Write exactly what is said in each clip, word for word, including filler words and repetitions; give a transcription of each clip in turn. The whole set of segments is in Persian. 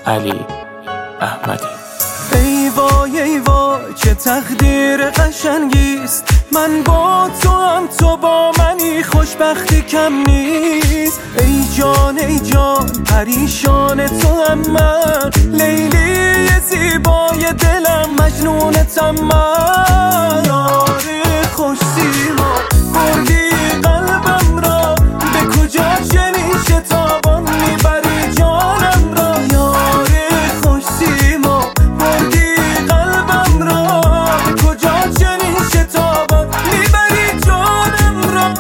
علی احمدی. ای وای ای وای چه تقدیر قشنگیست، من با تو هم تو با منی، خوشبختی کم نیست. ای جان ای جان پریشان تو هم من، لیلی زیبای دلم مجنونتم من. یاری خوش سیما بردی قلبم را، به کجا چنین شتابان میبری جانم را. یاری خوش سیما بردی قلبم را، به کجا چنین شتابان میبری جانم را.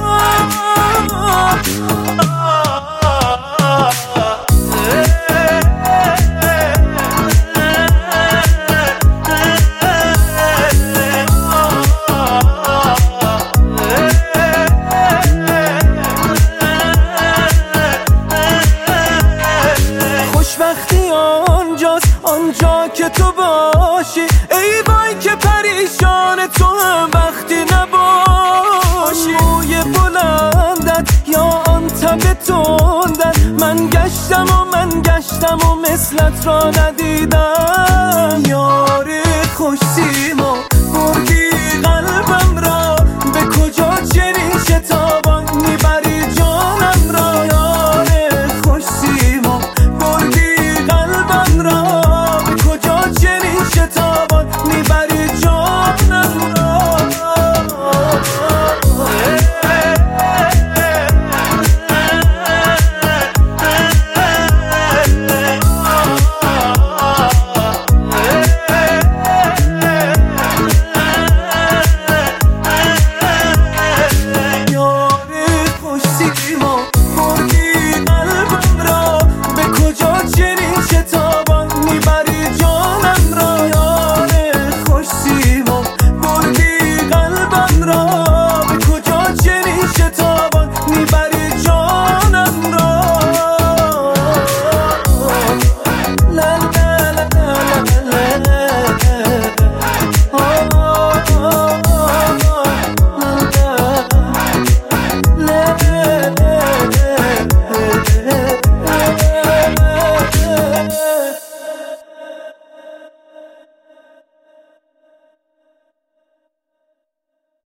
خوشبختی آنجاست آنجا که تو باشی، ای وای که پریشان تو هم وقتی نباشی. موی بلندت یا آن تب تندت، من گشتم و من گشتم و مثلت را ندیدم. یاری خوش سیما